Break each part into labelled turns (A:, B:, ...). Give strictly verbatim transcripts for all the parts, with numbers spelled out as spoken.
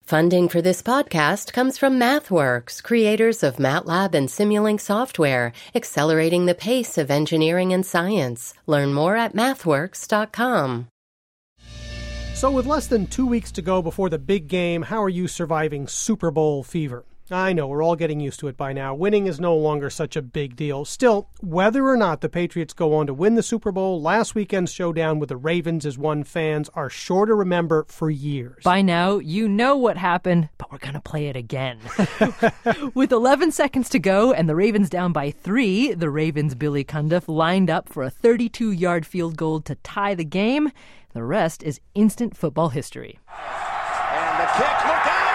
A: Funding for this podcast comes from MathWorks, creators of MATLAB and Simulink software, accelerating the pace of engineering and science. Learn more at mathworks dot com.
B: So with less than two weeks to go before the big game, how are you surviving Super Bowl fever? I know, we're all getting used to it by now. Winning is no longer such a big deal. Still, whether or not the Patriots go on to win the Super Bowl, last weekend's showdown with the Ravens is one fans are sure to remember for years.
C: By now, you know what happened, but we're going to play it again. With eleven seconds to go and the Ravens down by three, the Ravens' Billy Cundiff lined up for a thirty-two-yard field goal to tie the game. The rest is instant football history.
D: And the kick, look out!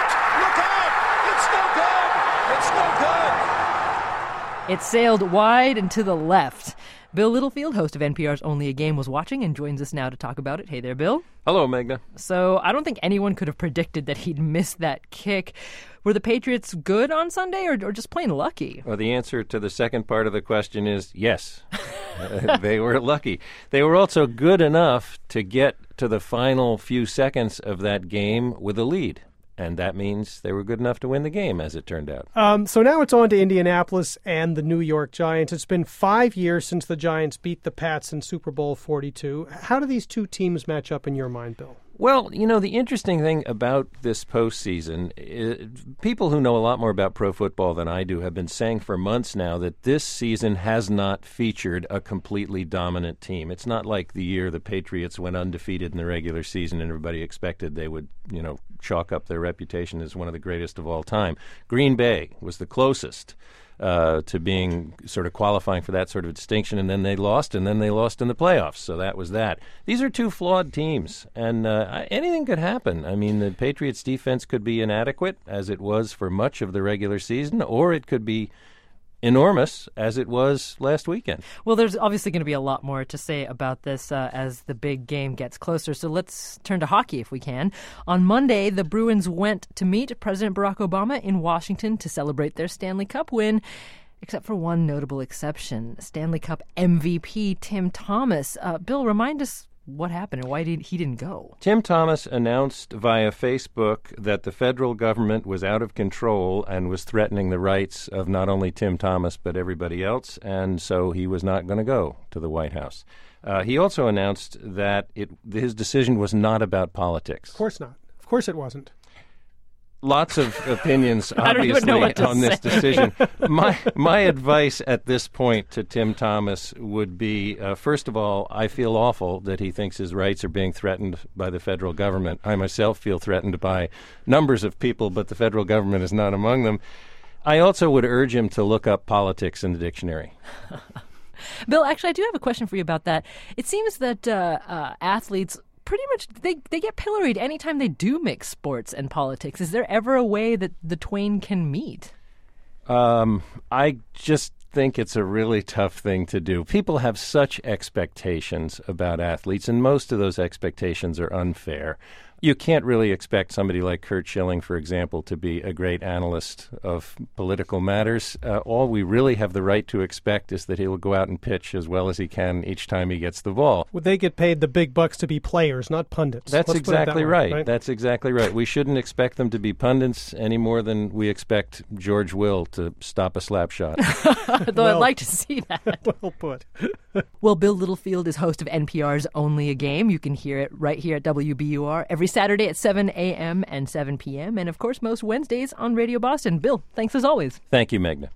C: It sailed wide and to the left. Bill Littlefield, host of N P R's Only a Game, was watching and joins us now to talk about it. Hey there, Bill.
E: Hello, Magna.
C: So I don't think anyone could have predicted that he'd miss that kick. Were the Patriots good on Sunday or, or just plain lucky?
E: Well, the answer to the second part of the question is yes. uh, they were lucky. They were also good enough to get to the final few seconds of that game with a lead. And that means they were good enough to win the game, as it turned out.
B: Um, so now it's on to Indianapolis and the New York Giants. It's been five years since the Giants beat the Pats in Super Bowl forty-two. How do these two teams match up in your mind, Bill?
E: Well, you know, the interesting thing about this postseason, is people who know a lot more about pro football than I do have been saying for months now that this season has not featured a completely dominant team. It's not like the year the Patriots went undefeated in the regular season and everybody expected they would, you know, chalk up their reputation as one of the greatest of all time. Green Bay was the closest Uh, to being sort of qualifying for that sort of distinction, and then they lost, and then they lost in the playoffs. So that was that. These are two flawed teams, and uh, anything could happen. I mean, the Patriots' defense could be inadequate, as it was for much of the regular season, or it could be enormous, as it was last weekend.
C: Well, there's obviously going to be a lot more to say about this uh, as the big game gets closer. So let's turn to hockey if we can. On Monday, the Bruins went to meet President Barack Obama in Washington to celebrate their Stanley Cup win, except for one notable exception. Stanley Cup M V P Tim Thomas. Uh, Bill, remind us what happened and why did he didn't go?
E: Tim Thomas announced via Facebook that the federal government was out of control and was threatening the rights of not only Tim Thomas but everybody else, and so he was not going to go to the White House. Uh, he also announced that it, his decision was not about politics.
B: Of course not. Of course it wasn't.
E: Lots of opinions,
C: I don't even know what
E: obviously,
C: to
E: on this
C: say.
E: decision. My my advice at this point to Tim Thomas would be, uh, first of all, I feel awful that he thinks his rights are being threatened by the federal government. I myself feel threatened by numbers of people, but the federal government is not among them. I also would urge him to look up politics in the dictionary.
C: Bill, actually, I do have a question for you about that. It seems that uh, uh, athletes pretty much, they, they get pilloried anytime they do mix sports and politics. Is there ever a way that the twain can meet?
E: Um, I just think it's a really tough thing to do. People have such expectations about athletes, and most of those expectations are unfair. You can't really expect somebody like Curt Schilling, for example, to be a great analyst of political matters. Uh, all we really have the right to expect is that he will go out and pitch as well as he can each time he gets the ball.
B: Would they get paid the big bucks to be players, not pundits?
E: That's
B: Let's
E: exactly
B: that way,
E: right.
B: right.
E: That's exactly right. We shouldn't expect them to be pundits any more than we expect George Will to stop a slap shot.
C: Though
B: Well,
C: I'd like to see that.
B: Well put.
C: Well, Bill Littlefield is host of N P R's Only a Game. You can hear it right here at W B U R every Saturday at seven a.m. and seven p.m. and, of course, most Wednesdays on Radio Boston. Bill, thanks as always.
E: Thank you, Magna.